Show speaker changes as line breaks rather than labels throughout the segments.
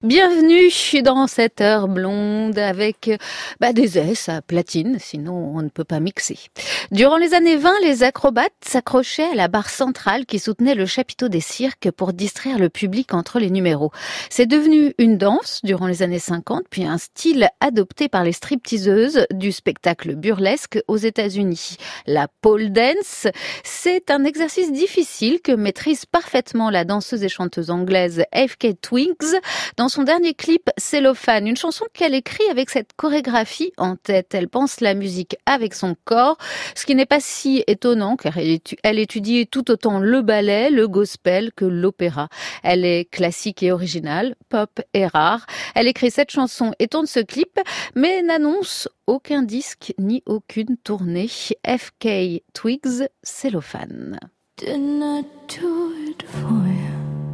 Bienvenue dans cette heure blonde avec des S à platine, sinon on ne peut pas mixer. Durant les années 20, les acrobates s'accrochaient à la barre centrale qui soutenait le chapiteau des cirques pour distraire le public entre les numéros. C'est devenu une danse durant les années 50, puis un style adopté par les stripteaseuses du spectacle burlesque aux États-Unis. La pole dance, c'est un exercice difficile que maîtrise parfaitement la danseuse et chanteuse anglaise FK Twigs dans son dernier clip Cellophane, une chanson qu'elle écrit avec cette chorégraphie en tête. Elle pense la musique avec son corps, ce qui n'est pas si étonnant car elle étudie tout autant le ballet, le gospel que l'opéra. Elle est classique et originale, pop et rare. Elle écrit cette chanson et tourne ce clip, mais n'annonce aucun disque ni aucune tournée. FK Twigs, Cellophane.
Didn't I do it for you?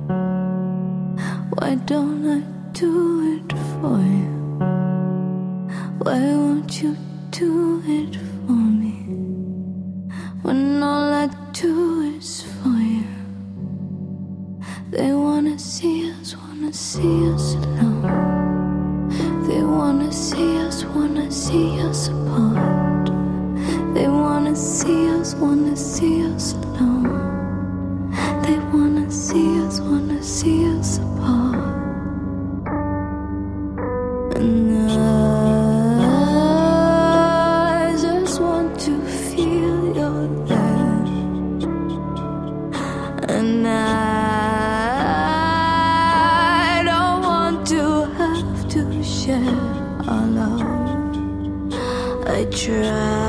Why don't I do it for you? Why won't you do it for me? When all I do is for you. They wanna see us alone. They wanna see us apart. They wanna see us alone. They wanna see us apart. And I just want to feel your love. And I don't want to have to share our love. I try.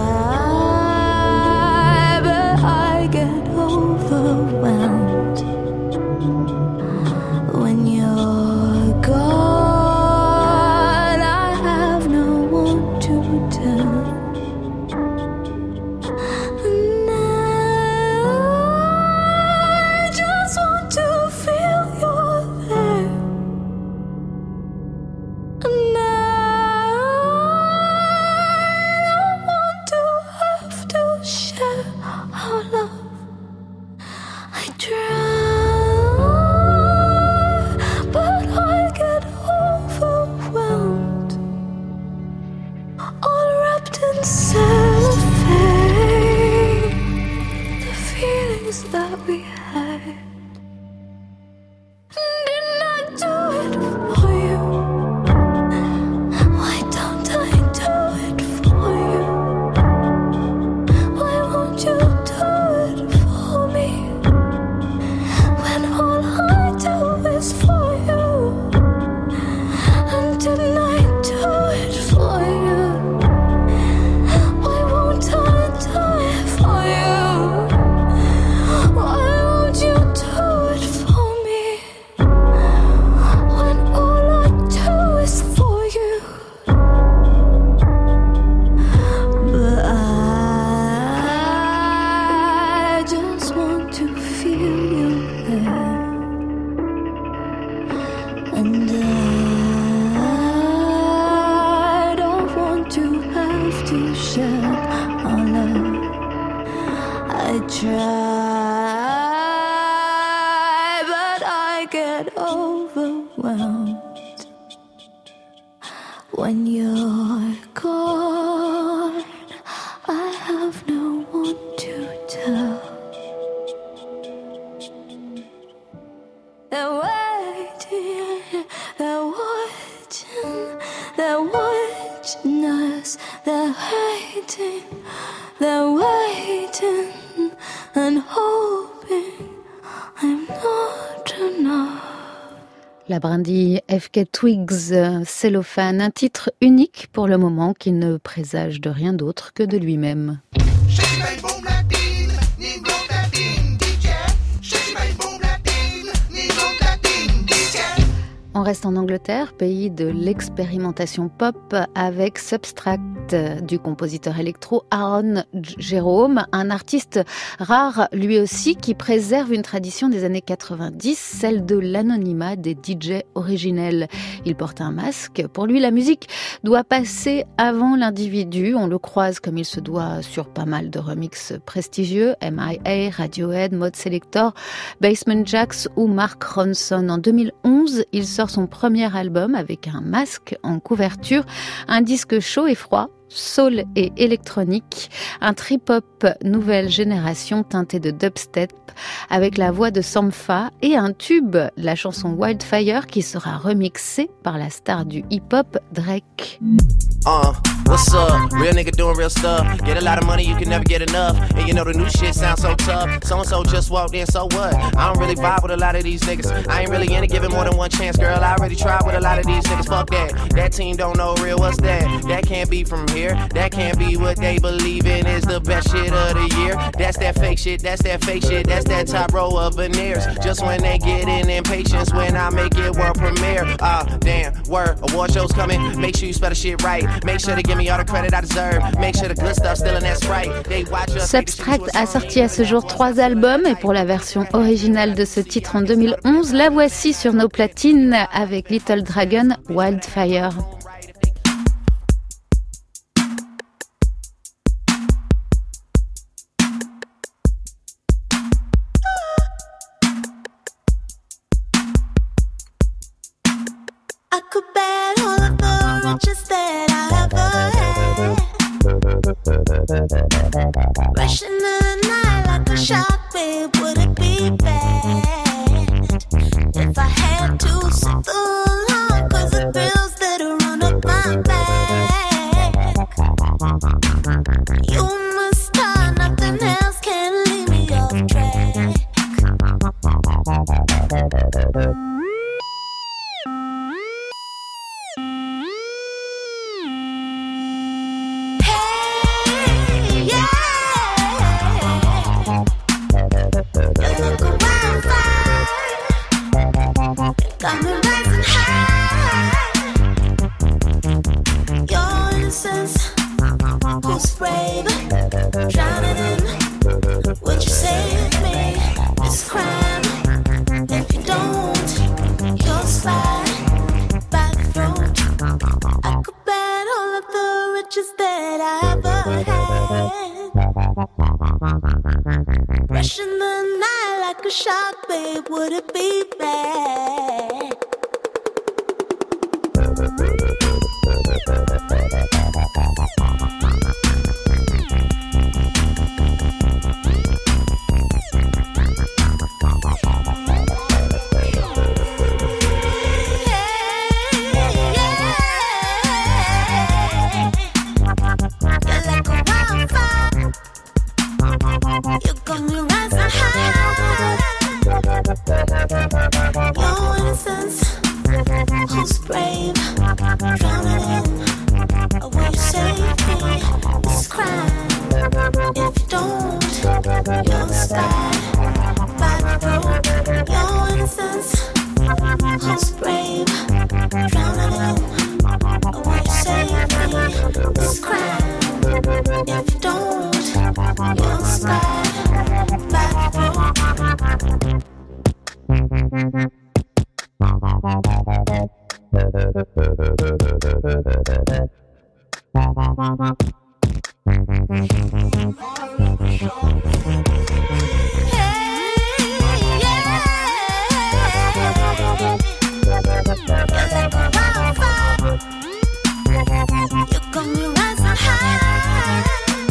When you're gone, I have no one to tell. And I just want to feel you're there. And I don't want to have to share our love. I try. That we had. Didn't I do it for you? Why don't I do it for you? Why won't you do it for me? When all I do is for you. And didn't I do it for you? Why won't I do it for you? When you're gone, I have no one to tell. They're waiting, they're watching us. They're waiting and hoping I'm not enough.
La brindille FK Twigs, Cellophane, un titre unique pour le moment qui ne présage de rien d'autre que de lui-même. On reste en Angleterre, pays de l'expérimentation pop, avec Substract du compositeur électro Aaron Jerome, un artiste rare lui aussi qui préserve une tradition des années 90, celle de l'anonymat des DJ originels. Il porte un masque. Pour lui, la musique doit passer avant l'individu. On le croise comme il se doit sur pas mal de remixes prestigieux, M.I.A., Radiohead, Mode Selector, Basement Jaxx ou Mark Ronson. En 2011, il sort sort son premier album avec un masque en couverture, un disque chaud et froid, soul et électronique, un trip-hop nouvelle génération teinté de dubstep avec la voix de Sampha et un tube, la chanson Wildfire, qui sera remixée par la star du hip-hop Drake.
What's up? Real nigga doing real stuff. Get a lot of money, you can never get enough. And you know the new shit sounds so tough. So-and-so just walked in, so what? I don't really vibe with a lot of these niggas. I ain't really into giving more than one chance, girl. I already tried with a lot of these niggas. Fuck that. That team don't know real, what's that? That can't be from here. That can't be what they believe in is the best shit of the year. That's that fake shit, that's that fake shit. That's that top row of veneers. Just when they get in impatience when I make it world premiere. Damn, word, award show's coming. Make sure you spell the shit right. Make sure to give me all the credit I deserve. Make sure the good stuff still in that Sprite. They watch us.
Substract a sorti à ce jour 3 albums et pour la version originale de ce titre en 2011, la voici sur nos platines avec Little Dragon, Wildfire.
I could bet all of the riches that I ever had. Rushing the night like a shark, babe, would it be bad if I had to sit alone? Cause the thrills that run up my back. You must start, nothing else can leave me off track. Got me rising high. Your innocence, who's brave, drowning in. Would you save me this crime? If you don't, you'll slide by the throat. I could bet all of the riches that I ever had. Rushing the night like a shark, babe, would it be bad? You got me rising high. Your innocence, who's brave, drowning in. Will you save me this crime? If you don't, you'll slide by the road. Your innocence, who's brave, drowning in. Will you save me this crime? If you don't, you'll slide by the road. You got me rising high.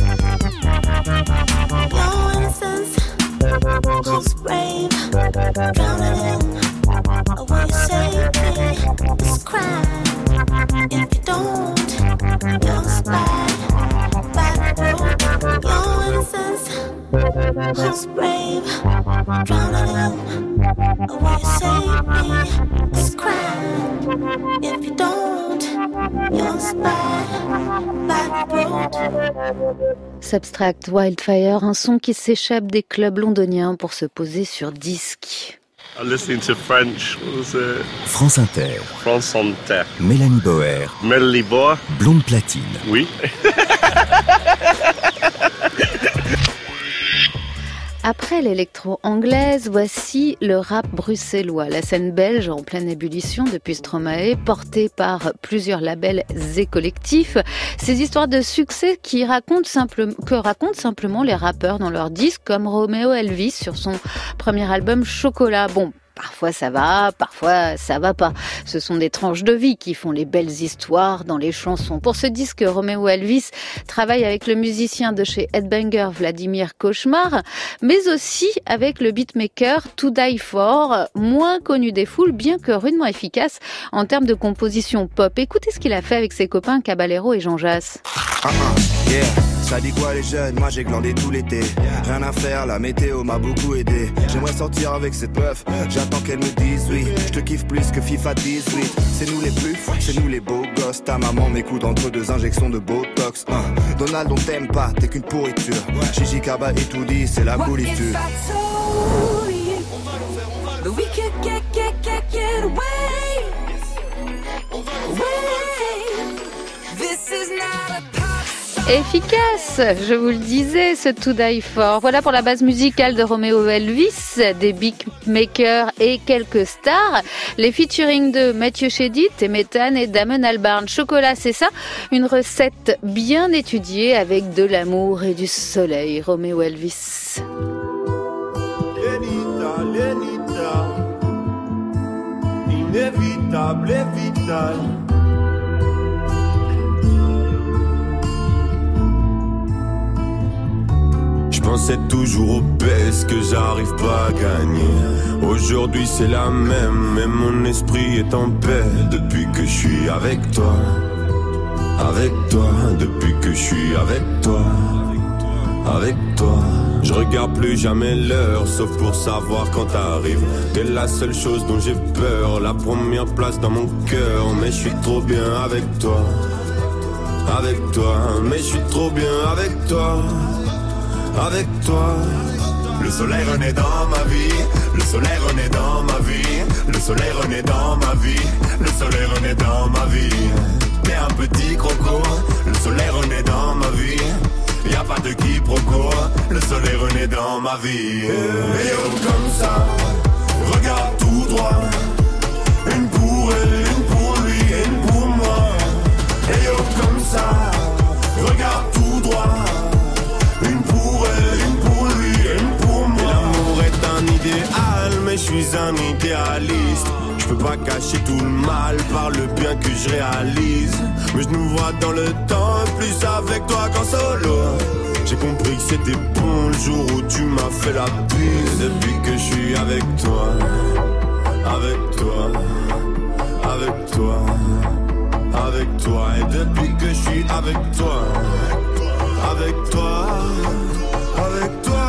Your innocence, who's brave, drowning in. Will you save me this crime? If you don't, you'll slide by the road. Your innocence, who's brave, drowning in. Will you save me this crime? If you don't, you'll slide by the road.
Substract, Wildfire, un son qui s'échappe des clubs londoniens pour se poser sur disque.
I'm listening to French, what was it?
France Inter.
France Inter.
Mélanie Bauer.
Melanie Bauer.
Blonde platine.
Oui.
Après l'électro anglaise, voici le rap bruxellois. La scène belge en pleine ébullition depuis Stromae, portée par plusieurs labels et collectifs. Ces histoires de succès que racontent simplement les rappeurs dans leurs disques, comme Romeo Elvis sur son premier album Chocolat. Bon, Parfois ça va, parfois ça va pas. Ce sont des tranches de vie qui font les belles histoires dans les chansons. Pour ce disque, Romeo Elvis travaille avec le musicien de chez Headbanger Vladimir Cauchemar, mais aussi avec le beatmaker To Die For, moins connu des foules, bien que rudement efficace en termes de composition pop. Écoutez ce qu'il a fait avec ses copains Caballero et Jean Jass.
Yeah. Ça dit quoi les jeunes, moi j'ai glandé tout l'été. Rien à faire, la météo m'a beaucoup aidé. J'aimerais sortir avec cette meuf, j'attends qu'elle me dise oui. Je te kiffe plus que FIFA 18. C'est nous les plus fous, c'est nous les beaux gosses. Ta maman m'écoute entre deux injections de Botox. Donald on t'aime pas, t'es qu'une pourriture. Gigi Kaba et tout dit, c'est la pourriture.
Efficace, je vous le disais, ce To Die For. Voilà pour la base musicale de Romeo Elvis, des beatmakers et quelques stars. Les featuring de Mathieu Chédid, Méthane et Damon Albarn. Chocolat, c'est ça, une recette bien étudiée avec de l'amour et du soleil. Romeo Elvis.
Lenita, Lenita, inévitable et vital. Je pensais toujours au best que j'arrive pas à gagner. Aujourd'hui c'est la même, mais mon esprit est en paix depuis que je suis avec toi. Avec toi, depuis que je suis avec toi. Avec toi. Je regarde plus jamais l'heure, sauf pour savoir quand t'arrives. T'es la seule chose dont j'ai peur, la première place dans mon cœur. Mais je suis trop bien avec toi. Avec toi, mais je suis trop bien avec toi. Avec toi. Le soleil renaît dans ma vie. Le soleil renaît dans ma vie. Le soleil renaît dans ma vie. Le soleil renaît dans ma vie. T'es un petit croco. Le soleil renaît dans ma vie. Y'a pas de quiproquo. Le soleil renaît dans ma vie. Et oh comme ça, regarde tout droit. Une pour elle, une pour lui et une pour moi. Et oh comme ça, regarde tout droit. Une pour elle, une pour lui, une pour moi. Et l'amour est un idéal, mais je suis un idéaliste. Je peux pas cacher tout le mal par le bien que je réalise. Mais je nous vois dans le temps, plus avec toi qu'en solo. J'ai compris que c'était bon le jour où tu m'as fait la bise. Depuis que je suis avec toi, avec toi, avec toi, avec toi. Et depuis que je suis avec toi, avec toi, avec toi,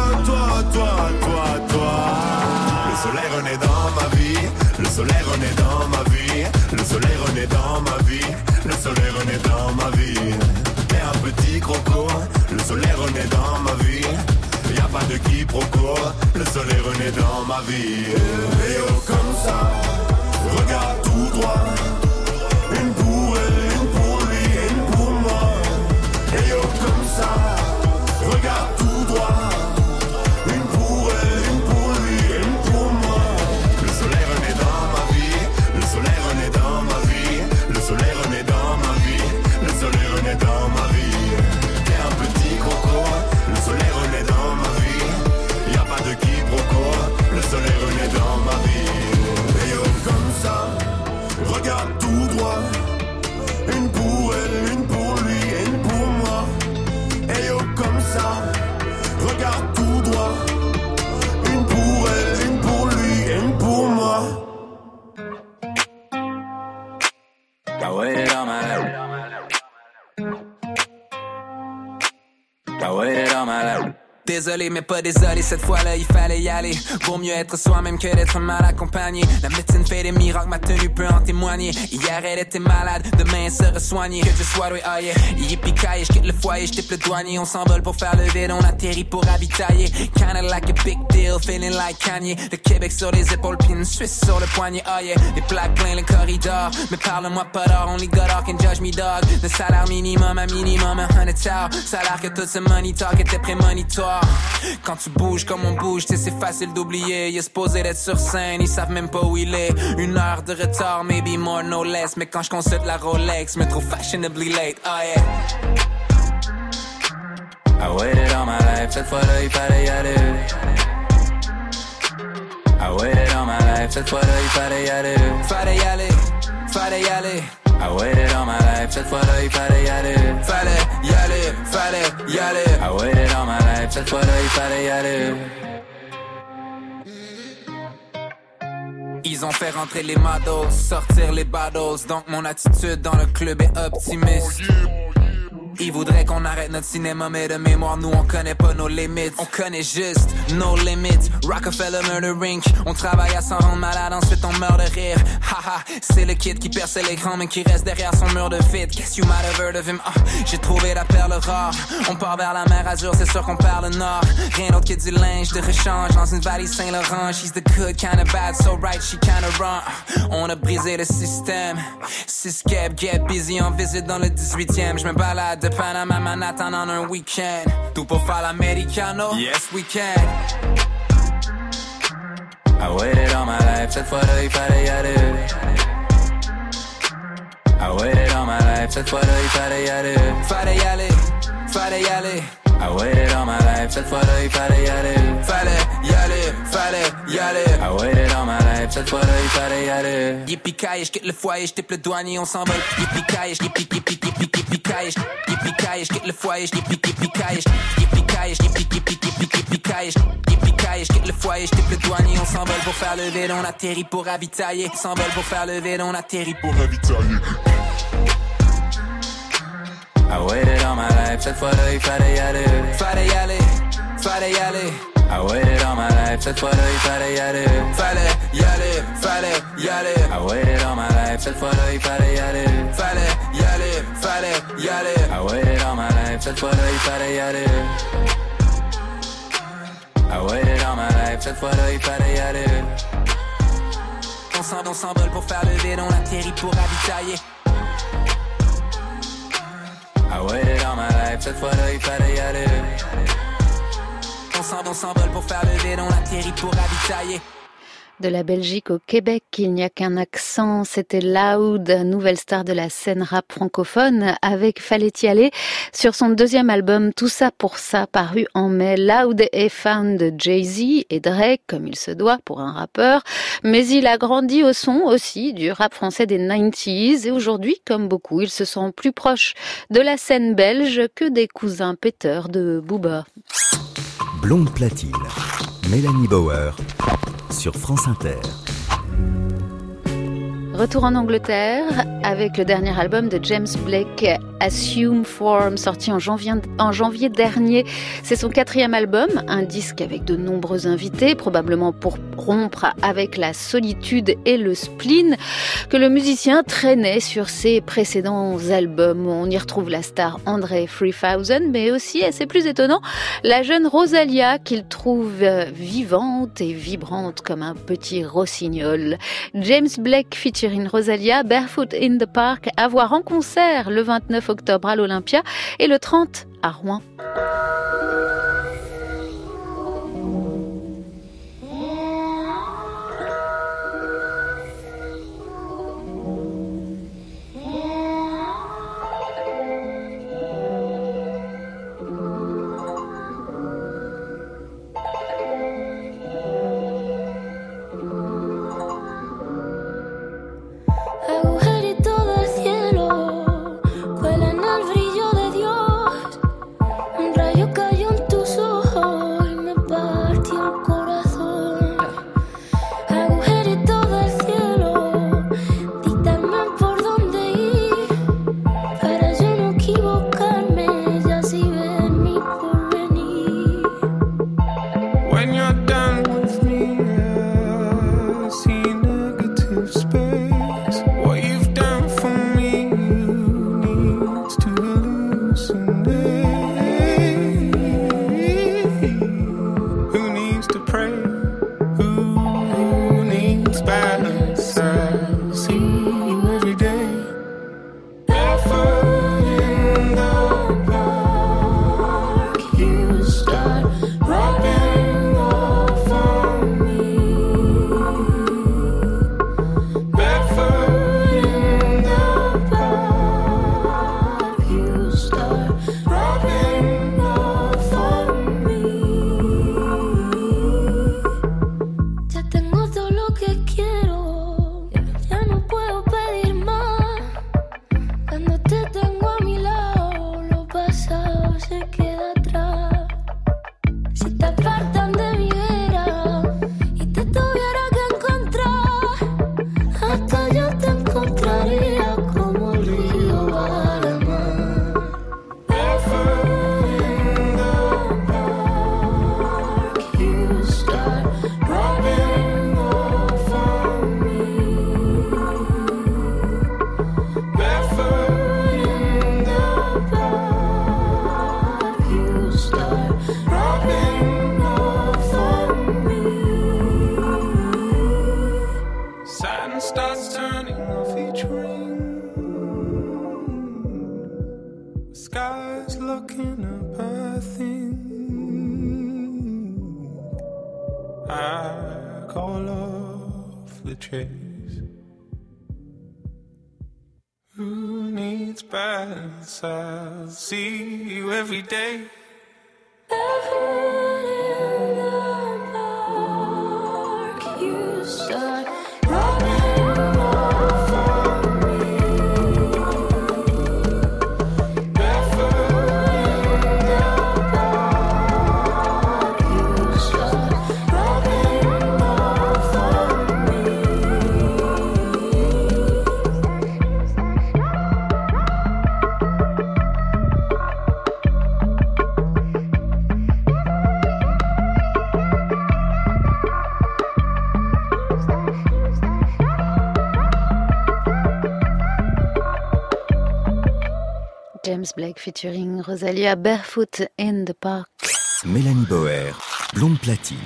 toi. Le soleil renaît dans ma vie, le soleil renaît dans ma vie, le soleil renaît dans ma vie, le soleil renaît dans ma vie. T'es un petit croco, le soleil renaît dans ma vie. Y'a pas de quiproquo, le soleil renaît dans ma vie. Et oh comme ça, regarde tout droit. Une pour elle, une pour lui et une pour moi. Et oh comme ça, regarde tout droit. Une pour elle, une pour lui et une pour moi. Le soleil renaît dans ma vie. Le soleil renaît dans ma vie. Le soleil renaît dans ma vie. Le soleil renaît dans ma vie. T'es un petit croco. Le soleil renaît dans ma vie. Y'a pas de quiproquo. Le soleil renaît dans ma vie. Et oh comme ça, regarde tout droit. Une pour elle, une pour lui et une pour moi. Et oh comme ça, regarde tout droit. Une pour elle, une pour lui et une pour moi.
I waited all my life. I waited all my life. Désolé mais pas désolé, cette fois-là il fallait y aller. Vaut mieux être soi-même que d'être mal accompagné. La médecine fait des miracles, ma tenue peut en témoigner. Hier elle était malade, demain elle sera soignée. Que Dieu soit loué, oh yeah. Yippee-ki-yay, j'quitte le foyer, j'tipe le douanier. On s'envole pour faire le vide, on atterrit pour ravitailler. Kinda like a big deal, feeling like Kanye. Le Québec sur les épaules, puis une Suisse sur le poignet, oh yeah. Les plaques plein le corridor, mais parle-moi pas d'or. Only God can judge me dog. Le salaire minimum à minimum, 100 hours. Salaire que tout ce money talk était prémonitoire. Quand tu bouges comme on bouge, t'sais c'est facile d'oublier. Il est supposé d'être sur scène, ils savent même pas où il est. 1 heure de retard, maybe more no less. Mais quand je consulte la Rolex, me trouve fashionably late, oh yeah. I waited all my life, cette fois-là il fallait y aller. I waited all my life. life, cette fois-là il fallait y aller. Fallait y aller, fallait y aller. I waited all my life, cette fois-là il fallait y aller. Fallait y aller, fallait y aller. I waited all my life, cette fois-là il fallait y aller. Ils ont fait rentrer les mados, sortir les battles. Donc mon attitude dans le club est optimiste. Ils voudraient qu'on arrête notre cinéma, mais de mémoire, nous on connaît pas nos limites. On connaît juste nos limites. Rockefeller Murder Inc. On travaille à s'en rendre malade, ensuite on meurt de rire. Haha, c'est le kid qui perce l'écran, mais qui reste derrière son mur de fit. Guess you might have heard of him. J'ai trouvé la perle rare. On part vers la mer Azur, c'est sûr qu'on perd le nord. Rien d'autre que du linge de rechange dans une valise Saint-Laurent. She's the good kind of bad, so right, she kind of wrong. On a brisé le système. Siscap, get busy en visite dans le 18e. Je me balade de Panama, Manhattan en un week-end. Tout pour faire l'americano, yes we can. I waited all my life, cette fois-là il fallait y aller. I waited all my life, cette fois-là il fallait y aller. Fallait y aller, fallait y aller. I waited all my life, cette fois-là il fallait y aller. Fallait y aller, fallait y aller. I waited all my life, cette fois-là il fallait y aller. Yippee-ki-yay, j'quitte le foyer, j'tippe le douanier, on s'envole. Yippee-ki-yay, yippee-ki-yay, yippee-ki-yay, j'quitte le foyer, yippee-ki-yay, yippee-ki-yay, yippee-ki-yay, yippee-ki-yay, j'quitte le foyer, j'tippe le douanier, on s'envole pour faire le vide, on atterrit pour ravitailler. S'envole pour faire le vide, on atterrit pour ravitailler. I waited all my life, cette fois-là il fallait y aller. Fallait y aller, fallait y aller. I waited all my life, cette fois-là il fallait y aller. Fallait y aller, fallait y aller. I waited all my life, cette fois-là il fallait y aller. Fallait y aller, fallait y aller. I waited all my life, cette fois-là il fallait y aller. I waited all my life, cette fois-là il fallait y aller. On s'envole pour faire le vide, on atterrit pour ravitailler. I waited all my life, cette fois-là il fallait y aller. On s'envole pour faire le vide, on atterrit pour ravitailler.
De la Belgique au Québec, il n'y a qu'un accent, c'était Loud, nouvelle star de la scène rap francophone, avec Fallait y aller, sur son deuxième album Tout ça pour ça, paru en mai. Loud est fan de Jay-Z et Drake, comme il se doit pour un rappeur, mais il a grandi au son aussi du rap français des 90s, et aujourd'hui, comme beaucoup, il se sent plus proche de la scène belge que des cousins péteurs de Booba.
Blonde platine, Mélanie Bauer, sur France Inter.
Retour en Angleterre avec le dernier album de James Blake, Assume Form, sorti en janvier dernier. C'est son 4e album, un disque avec de nombreux invités, probablement pour rompre avec la solitude et le spleen que le musicien traînait sur ses précédents albums. On y retrouve la star André 3000, mais aussi, et c'est plus étonnant, la jeune Rosalia qu'il trouve vivante et vibrante comme un petit rossignol. James Blake featuring Rosalia, Barefoot in the Park, à voir en concert le 29 octobre à l'Olympia et le 30 à Rouen.
Cayó
back all of the trays. Who needs balance? I'll see you every day.
Ever in the dark, you start running off from me. Barefoot in the dark, you start running off from me.
James Blake featuring Rosalia, Barefoot in the Park.
Mélanie Bauer, blonde platine.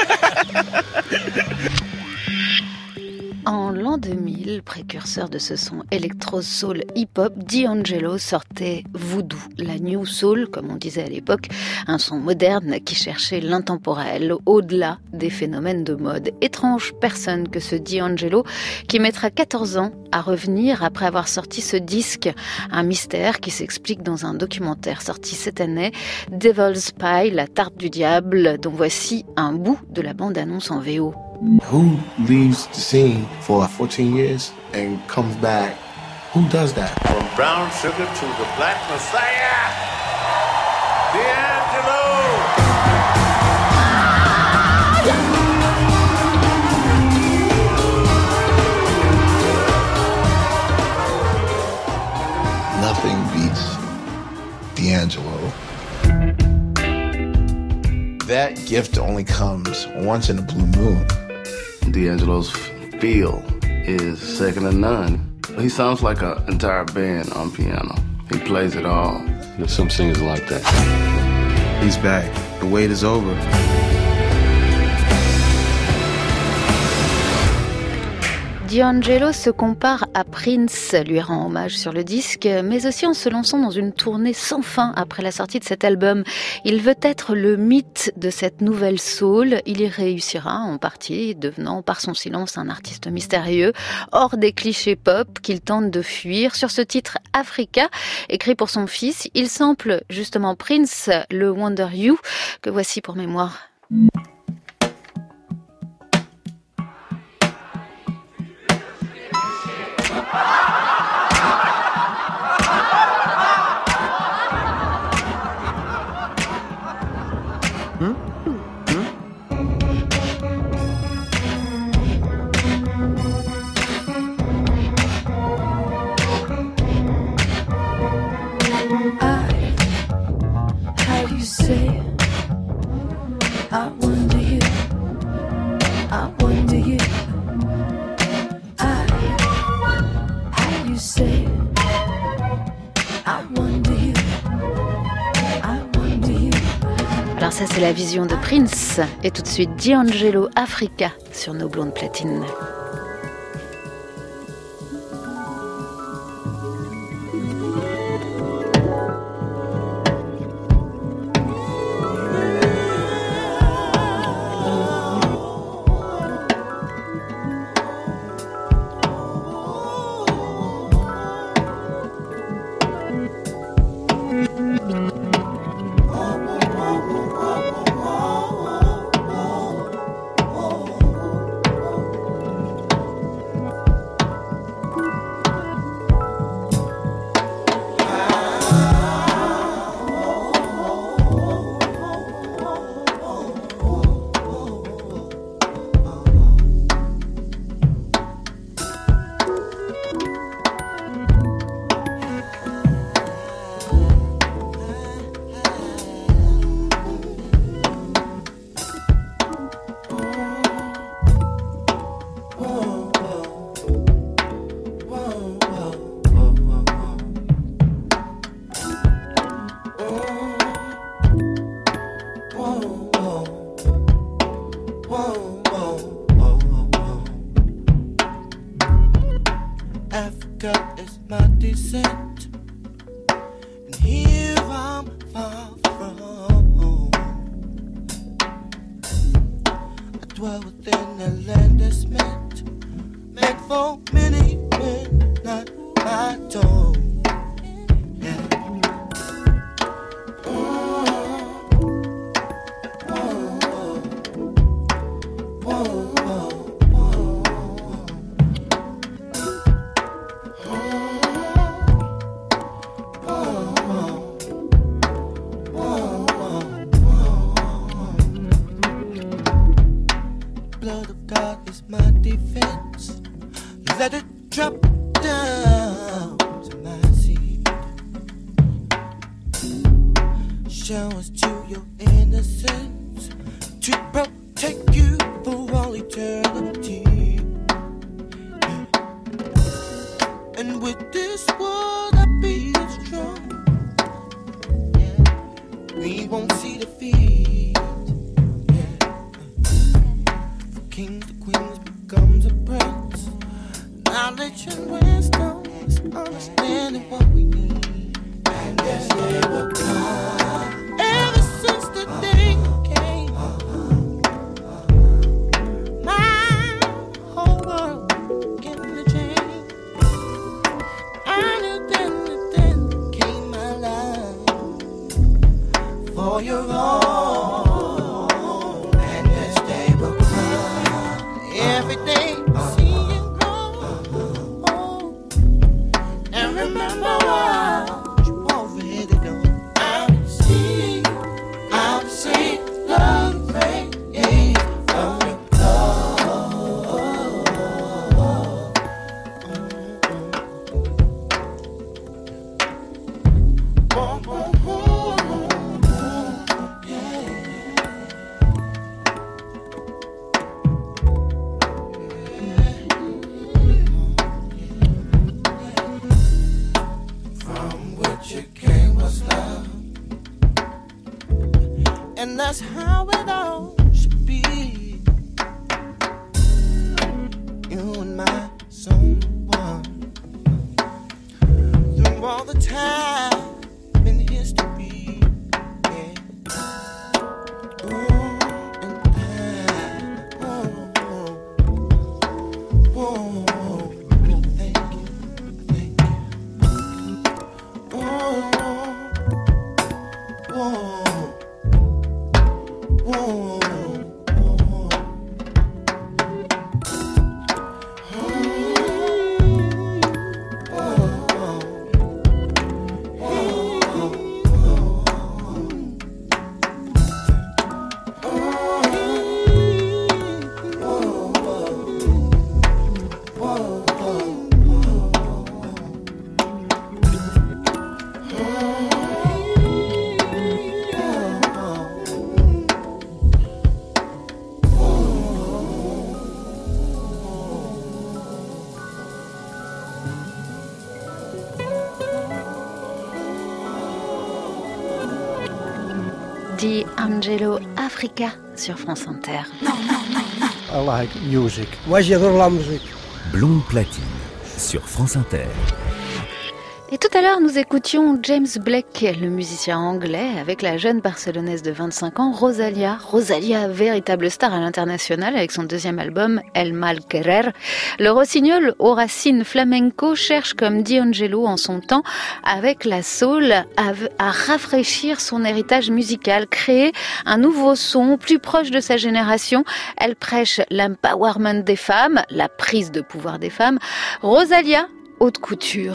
En l'an 2000, précurseur de ce son électro-soul hip-hop, D'Angelo sortait Voodoo, la new soul, comme on disait à l'époque, un son moderne qui cherchait l'intemporel, au-delà des phénomènes de mode. Étrange personne que ce D'Angelo, qui mettra 14 ans à revenir après avoir sorti ce disque, un mystère qui s'explique dans un documentaire sorti cette année, Devil's Pie, la tarte du diable, dont voici un bout de la bande-annonce en VO.
Who leaves the scene for 14 years and comes back? Who does that?
From brown sugar to the black messiah, D'Angelo!
Nothing beats D'Angelo. That gift only comes once in a blue moon.
D'Angelo's feel is second to none. He sounds like an entire band on piano. He plays it all.
Some singers like that.
He's back. The wait is over.
D'Angelo se compare à Prince, lui rend hommage sur le disque, mais aussi en se lançant dans une tournée sans fin après la sortie de cet album. Il veut être le mythe de cette nouvelle soul. Il y réussira en partie, devenant par son silence un artiste mystérieux, hors des clichés pop qu'il tente de fuir. Sur ce titre Africa, écrit pour son fils, il sample justement Prince, le Wonder You, que voici pour mémoire.
How you say, I wonder you, I wonder you. How you say, I wonder you, I wonder you.
Alors ça c'est la vision de Prince et tout de suite D'Angelo Africa sur nos blondes platines.
Africa is my descent, and here I'm far from home. I dwell within a land that's meant for many men, not my tone. Blood of God is my defense. Let it drop down to my seat. Showers to your innocence to protect you for all eternity. And with this world I be strong. We won't see defeat. For kings and queens becomes a prince. Knowledge and wisdom is understanding what we need. And this day will come. Ever since the day came, my whole world began to change. I knew then came my life for your own. And this day will come. Every day I see you grow. And remember what you already know. I've seen love rays from your from which it came was love. And that's how it all should be. You and my someone through all the time in history. Yeah. Ooh, and time. Oh, thank you. Oh,
D'Angelo Africa sur France Inter.
I like music. Moi, j'adore la musique.
Blonde Platine sur France Inter.
Et tout à l'heure, nous écoutions James Blake, le musicien anglais, avec la jeune barcelonaise de 25 ans, Rosalia. Rosalia, véritable star à l'international avec son deuxième album, El Mal Querer. Le rossignol aux racines flamenco cherche, comme D'Angelo en son temps, avec la soul, à rafraîchir son héritage musical, créer un nouveau son plus proche de sa génération. Elle prêche l'empowerment des femmes, la prise de pouvoir des femmes. Rosalia, haute couture.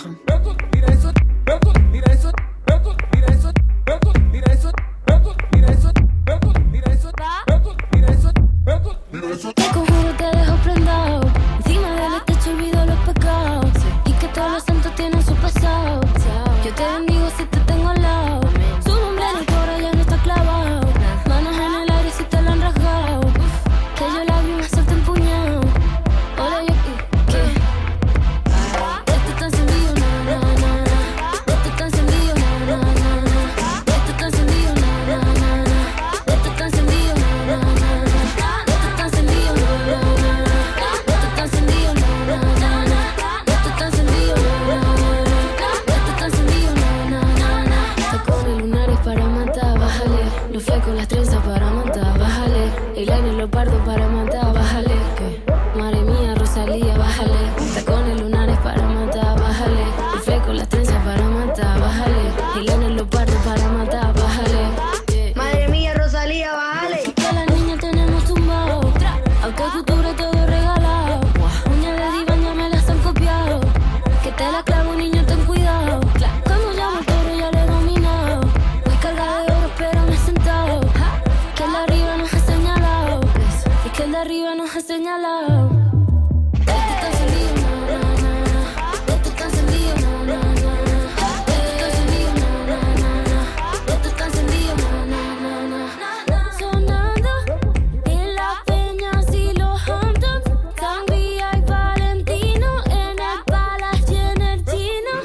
Que con jugo te dejo prendado. Encima del techo olvido los pecados. Y que todos los santos tienen su pasado. Yo te bendigo si te tengo al lado. Su nombre en el coro ya no está clavado. Manos en el aire si te lo han rasgado. Que yo lágrimas suelto empuñado. Hola yo ¿qué? Esto está encendido, na, na, na, na. Esto está encendido, na, na, na, na. Esto está encendido, na, na, na, na. Esto está encendido, na, na, na, na. esclavo, niño, ten cuidado. Cuando llamo al toro ya le he dominado. Voy cargada de oro, pero me he sentado. Que el de arriba nos ha señalado. Y que el de arriba nos ha señalado. Esto está encendido, na, na, na. Esto está encendido, na, na, na. Esto está encendido, na, na, na. Esto está encendido, na, na, na. Sonando en las peñas y los Hamptons. Sangría y Valentino en el Palace y en el Chino.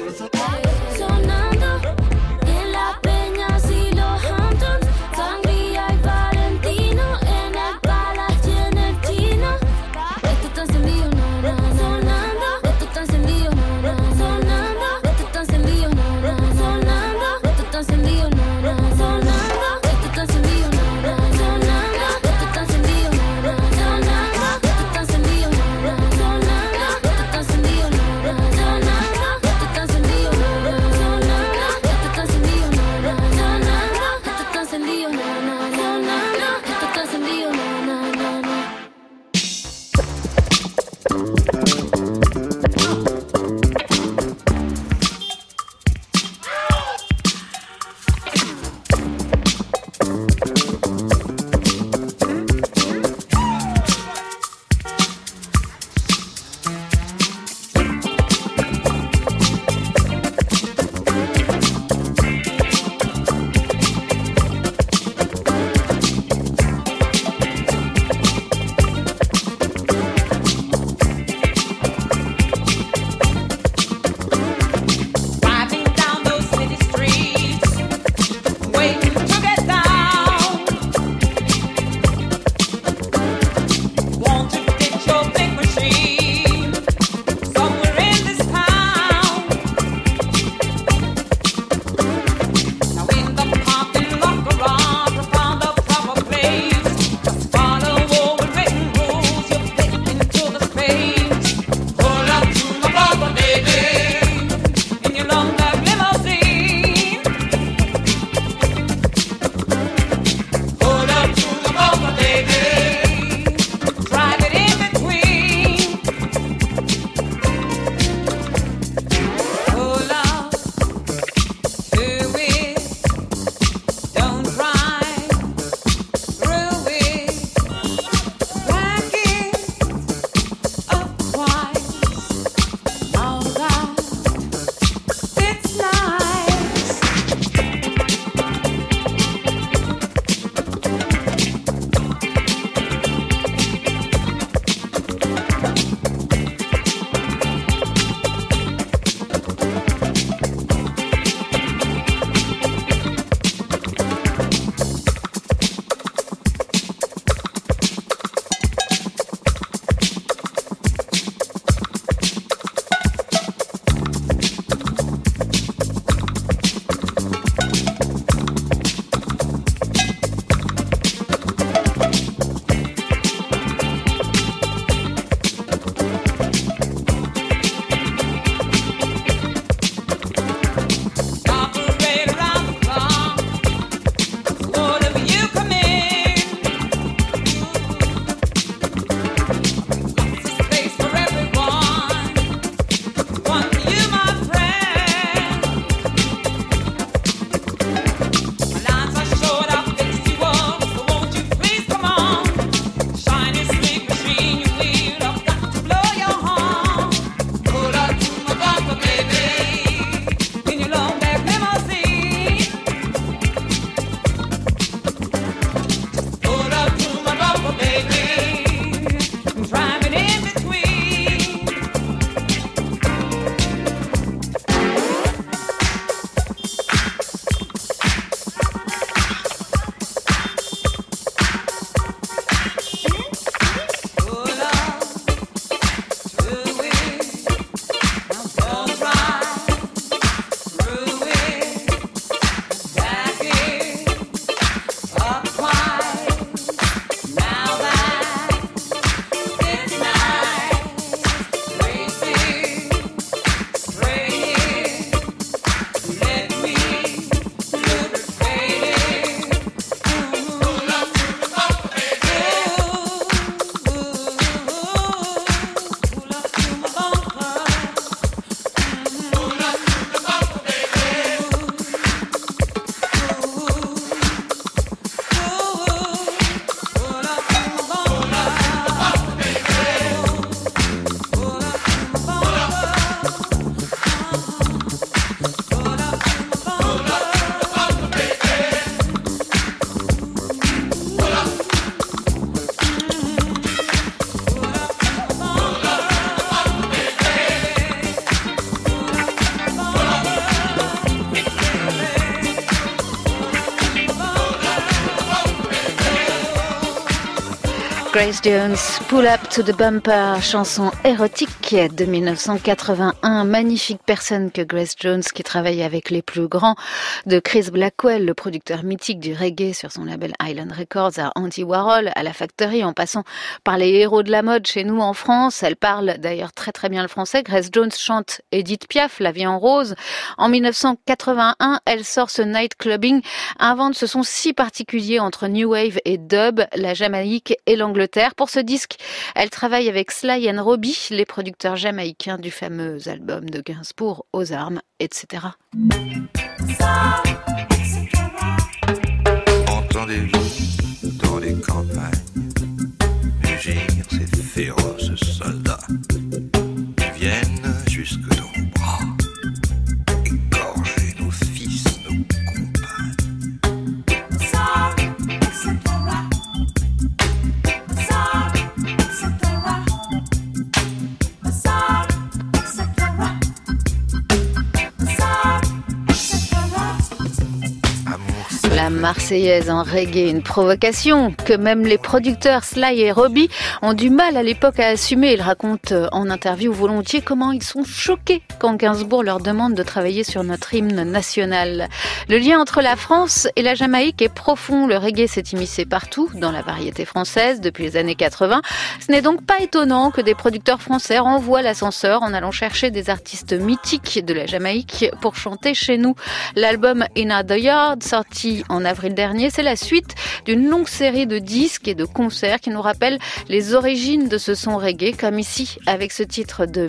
Grace Jones, Pull Up to the Bumper, chanson érotique de 1981. Magnifique personne que Grace Jones, qui travaille avec les plus grands, de Chris Blackwell, le producteur mythique du reggae sur son label Island Records, à Andy Warhol, à la Factory, en passant par les héros de la mode chez nous en France. Elle parle d'ailleurs très très bien le français. Grace Jones chante Edith Piaf, La vie en rose. En 1981, elle sort ce Night Clubbing, invente ce son si particulier entre New Wave et Dub, la Jamaïque et l'Angleterre. Pour ce disque, elle travaille avec Sly and Robbie, les producteurs jamaïcains du fameux album de Gainsbourg, Aux armes, etc.
Entendez-vous dans les campagnes mugir ces féroces soldats qui viennent jusque dans nos bras, égorger nos fils, nos compagnes.
La Marseillaise en reggae, une provocation que même les producteurs Sly et Robbie ont du mal à l'époque à assumer. Ils racontent en interview volontiers comment ils sont choqués quand Gainsbourg leur demande de travailler sur notre hymne national. Le lien entre la France et la Jamaïque est profond. Le reggae s'est immiscé partout dans la variété française depuis les années 80. Ce n'est donc pas étonnant que des producteurs français renvoient l'ascenseur en allant chercher des artistes mythiques de la Jamaïque pour chanter chez nous. L'album In the Yard, sorti en avril dernier, c'est la suite d'une longue série de disques et de concerts qui nous rappellent les origines de ce son reggae, comme ici avec ce titre de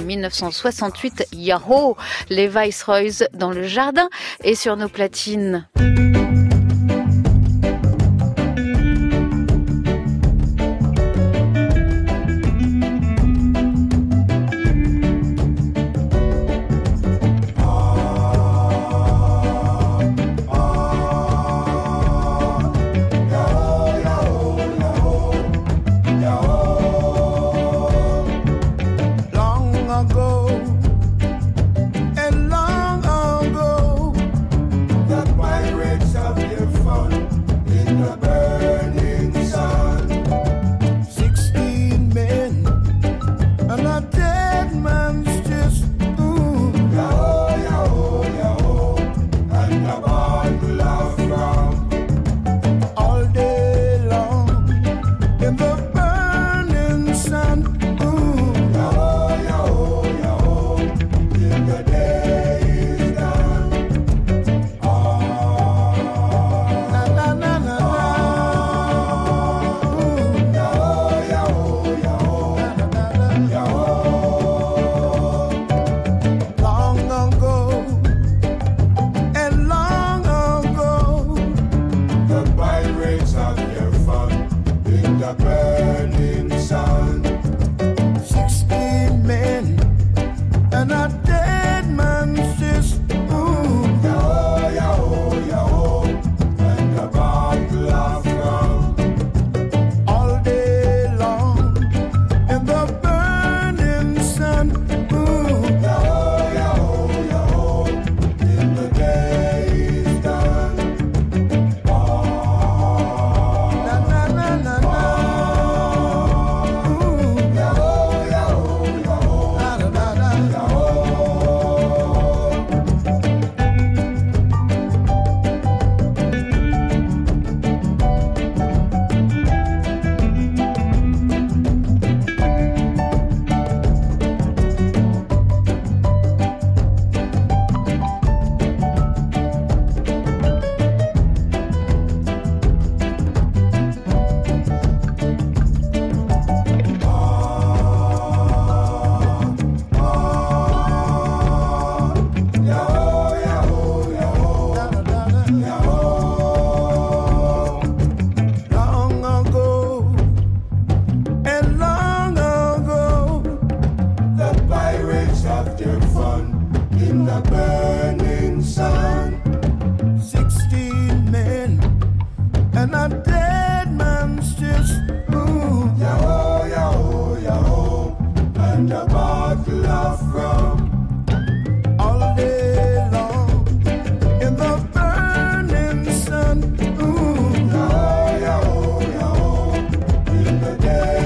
1968, Yahoo, les Viceroys dans le jardin et sur nos platines.
Yeah.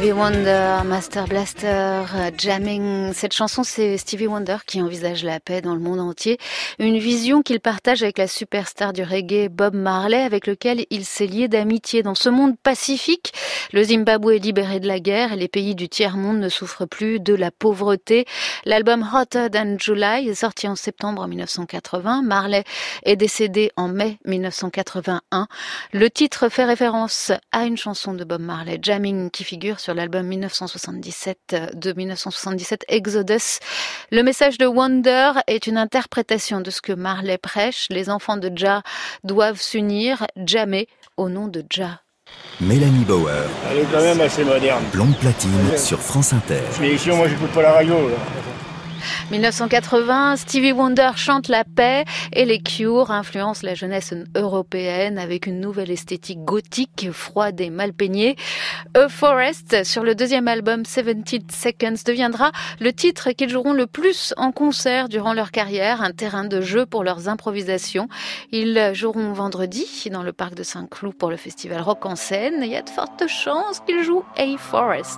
Stevie Wonder, Master Blaster, Jamming. Cette chanson, c'est Stevie Wonder qui envisage la paix dans le monde entier. Une vision qu'il partage avec la superstar du reggae Bob Marley, avec lequel il s'est lié d'amitié. Dans ce monde pacifique, le Zimbabwe est libéré de la guerre et les pays du tiers-monde ne souffrent plus de la pauvreté. L'album Hotter Than July est sorti en septembre 1980. Marley est décédé en mai 1981. Le titre fait référence à une chanson de Bob Marley, Jamming, qui figure sur l'album 1977 Exodus. Le message de Wonder est une interprétation de ce que Marley prêche. Les enfants de Jah doivent s'unir, jammer au nom de Jah.
Mélanie Bauer.
Elle est quand même assez moderne.
Blonde platine sur France Inter.
Mais ici, moi, j'écoute pas la radio, là.
1980, Stevie Wonder chante la paix et les Cure influencent la jeunesse européenne avec une nouvelle esthétique gothique, froide et mal peignée. A Forest, sur le deuxième album 70 Seconds, deviendra le titre qu'ils joueront le plus en concert durant leur carrière, un terrain de jeu pour leurs improvisations. Ils joueront vendredi dans le parc de Saint-Cloud pour le festival Rock en Seine. Il y a de fortes chances qu'ils jouent A Forest.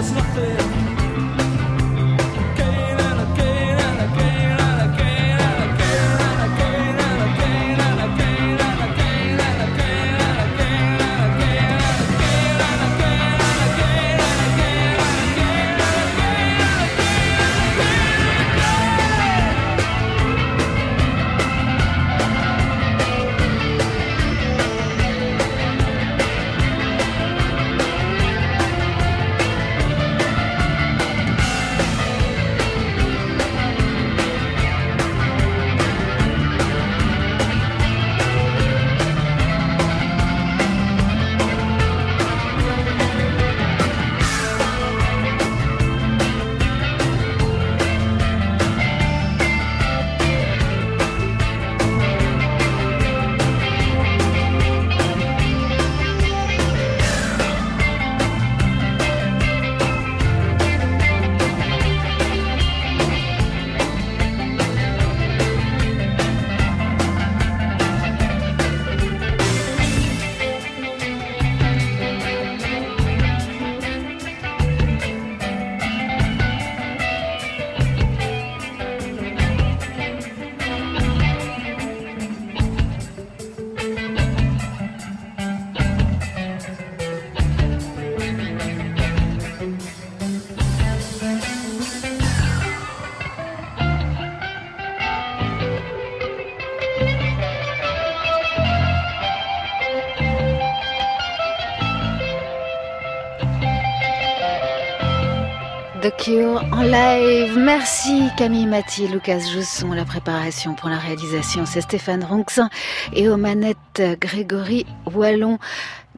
was nothing. Again and again and again and again and again and again and again and again and again and again and again and again and again and again and again
The Cure en live. Merci Camille Mathieu, Lucas Jousson, la préparation pour la réalisation. C'est Stéphane Ronxin et aux manettes Grégory Wallon.